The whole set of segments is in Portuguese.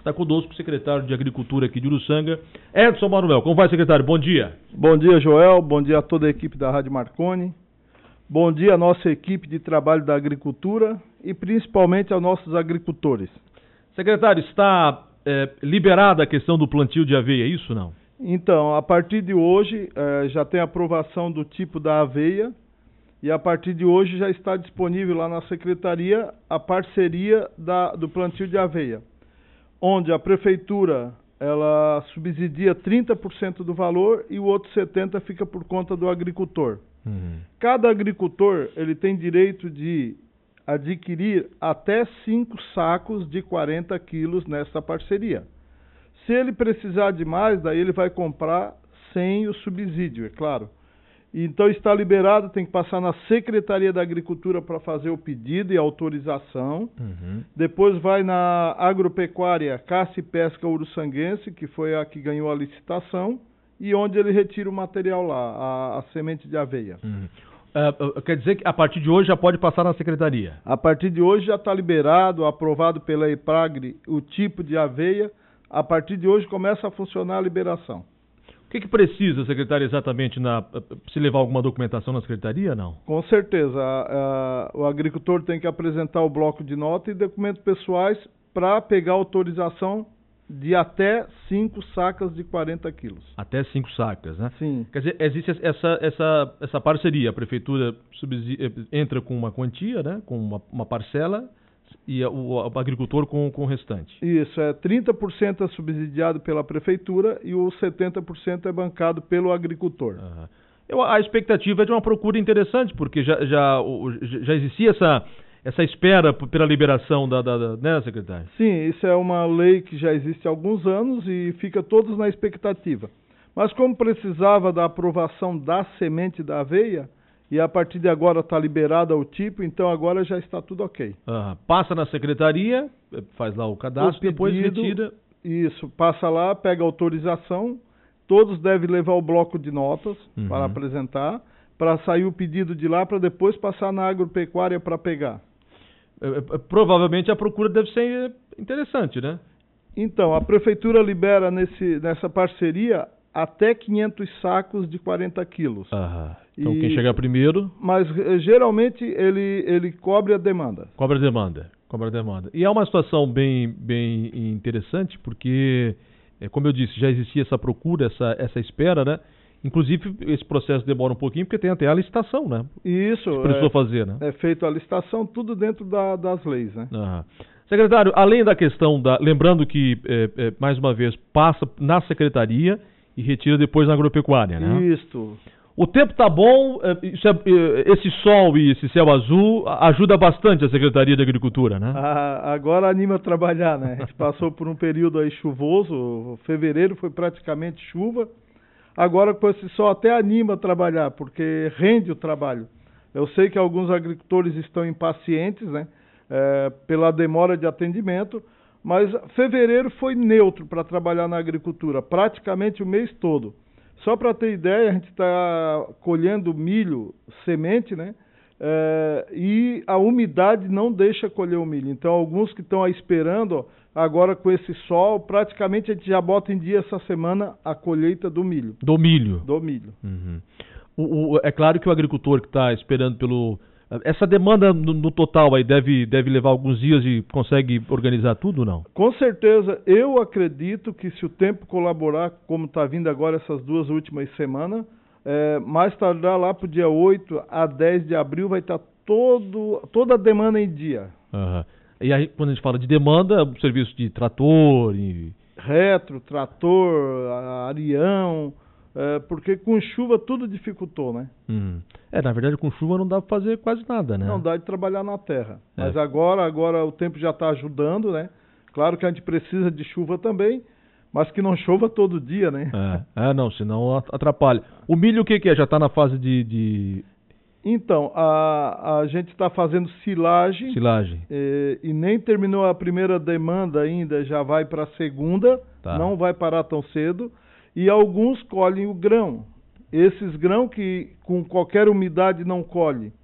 Está conosco o secretário de Agricultura aqui de Uruçanga, Edson Manuel. Como vai, secretário? Bom dia. Bom dia, Joel. Bom dia a toda a equipe da Rádio Marconi. Bom dia à nossa equipe de trabalho da agricultura e principalmente aos nossos agricultores. Secretário, está liberada a questão do plantio de aveia, é isso ou não? Então, a partir de hoje já tem aprovação do tipo da aveia e a partir de hoje já está disponível lá na Secretaria a parceria do plantio de aveia, onde a Prefeitura ela subsidia 30% do valor e o outro 70% fica por conta do agricultor. Cada agricultor ele tem direito de adquirir até 5 sacos de 40 quilos nessa parceria. Se ele precisar de mais, daí ele vai comprar sem o subsídio, é claro. Então está liberado, tem que passar na Secretaria da Agricultura para fazer o pedido e autorização. Depois vai na Agropecuária Caça e Pesca Uruçanguense, que foi a que ganhou a licitação, e onde ele retira o material lá, a semente de aveia. Quer dizer que a partir de hoje já pode passar na Secretaria? A partir de hoje já está liberado, aprovado pela EPRAGRE o tipo de aveia. A partir de hoje começa a funcionar a liberação. O que precisa, secretário, exatamente, se levar alguma documentação na Secretaria, não? Com certeza. O agricultor tem que apresentar o bloco de nota e documentos pessoais para pegar autorização de até 5 sacas de 40 quilos. Até 5 sacas, né? Sim. Quer dizer, existe essa parceria. A Prefeitura entra com uma quantia, né? Com uma parcela e o agricultor com o restante. Isso, 30% é subsidiado pela Prefeitura e o 70% é bancado pelo agricultor. A expectativa é de uma procura interessante, porque já existia essa espera pela liberação né, secretário? Sim, isso é uma lei que já existe há alguns anos e fica todos na expectativa. Mas como precisava da aprovação da semente da aveia, e a partir de agora está liberada o tipo, então agora já está tudo ok. Passa na Secretaria, faz lá o cadastro, depois retira. Isso, passa lá, pega autorização, todos devem levar o bloco de notas para apresentar, para sair o pedido de lá, para depois passar na agropecuária para pegar. Provavelmente a procura deve ser interessante, né? Então, a Prefeitura libera nessa parceria até 500 sacos de 40 quilos. Então quem chegar primeiro... Mas geralmente ele cobre a demanda. Cobre a demanda. E é uma situação bem interessante, porque, como eu disse, já existia essa procura, essa espera, né? Inclusive, esse processo demora um pouquinho, porque tem até a licitação, né? Isso. Que precisou fazer, né? É feito a licitação, tudo dentro das leis, né? Secretário, além da questão lembrando que, mais uma vez, passa na Secretaria e retira depois na agropecuária, né? Isso. O tempo tá bom, esse sol e esse céu azul ajuda bastante a Secretaria de Agricultura, né? Agora anima a trabalhar, né? A gente passou por um período aí chuvoso, fevereiro foi praticamente chuva. Agora com esse sol até anima a trabalhar, porque rende o trabalho. Eu sei que alguns agricultores estão impacientes, né? Pela demora de atendimento, mas fevereiro foi neutro para trabalhar na agricultura, praticamente o mês todo. Só para ter ideia, a gente está colhendo milho, semente, né? E a umidade não deixa colher o milho. Então, alguns que estão esperando, agora com esse sol, praticamente a gente já bota em dia essa semana a colheita do milho. Do milho? Do milho. É claro que o agricultor que está esperando essa demanda no total aí deve levar alguns dias e consegue organizar tudo ou não? Com certeza, eu acredito que se o tempo colaborar, como está vindo agora essas 2 últimas semanas, mais tardar lá para o dia 8 a 10 de abril vai estar toda a demanda em dia. E aí, quando a gente fala de demanda, o serviço de trator retro, trator, arião... porque com chuva tudo dificultou, né? Na verdade com chuva não dá para fazer quase nada, né? Não dá de trabalhar na terra. Mas agora o tempo já está ajudando, né? Claro que a gente precisa de chuva também, mas que não chova todo dia, né? Não, senão atrapalha. O milho o que é? Já está na fase de... Então, a gente está fazendo silagem. E nem terminou a primeira demanda ainda, já vai para a segunda, não vai parar tão cedo. E alguns colhem o grão. Esses grãos que com qualquer umidade não colhe.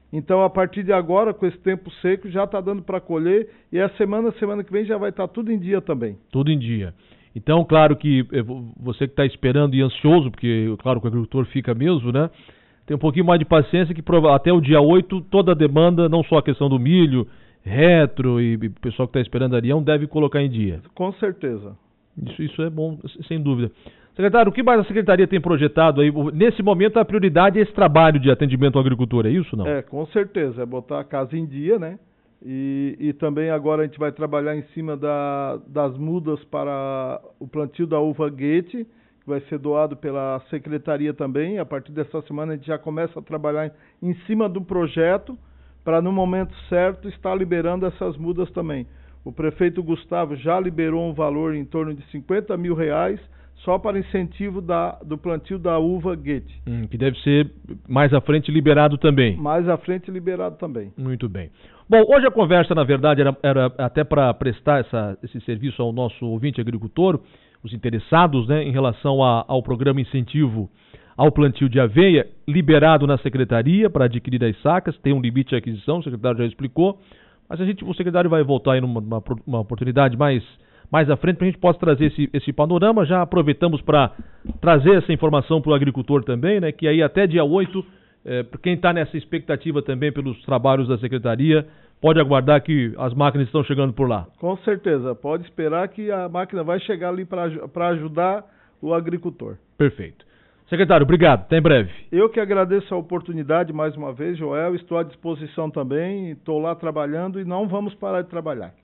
Então, a partir de agora, com esse tempo seco, já está dando para colher e a semana que vem já vai estar tudo em dia também. Tudo em dia. Então, claro que você que está esperando e ansioso, porque, claro, que o agricultor fica mesmo, né? Tem um pouquinho mais de paciência que até o dia 8, toda a demanda, não só a questão do milho, retro e o pessoal que está esperando arião, deve colocar em dia. Com certeza. Isso é bom, sem dúvida. Secretário, o que mais a Secretaria tem projetado aí? Nesse momento, a prioridade é esse trabalho de atendimento ao agricultor, é isso ou não? Com certeza. É botar a casa em dia, né? E também agora a gente vai trabalhar em cima das mudas para o plantio da uva Goethe, que vai ser doado pela Secretaria também. A partir dessa semana a gente já começa a trabalhar em cima do projeto para, no momento certo, estar liberando essas mudas também. O prefeito Gustavo já liberou um valor em torno de R$50 mil só para incentivo do plantio da uva Goethe. Que deve ser mais à frente liberado também. Mais à frente liberado também. Muito bem. Bom, hoje a conversa, na verdade, era até para prestar esse serviço ao nosso ouvinte agricultor, os interessados, né, em relação ao programa incentivo ao plantio de aveia, liberado na Secretaria para adquirir as sacas, tem um limite de aquisição, o secretário já explicou, mas o secretário vai voltar aí numa oportunidade mais à frente para a gente possa trazer esse panorama. Já aproveitamos para trazer essa informação para o agricultor também, né, que aí até dia 8, quem está nessa expectativa também pelos trabalhos da Secretaria, pode aguardar que as máquinas estão chegando por lá. Com certeza, pode esperar que a máquina vai chegar ali para ajudar o agricultor. Perfeito. Secretário, obrigado. Até em breve. Eu que agradeço a oportunidade mais uma vez, Joel. Estou à disposição também. Estou lá trabalhando e não vamos parar de trabalhar.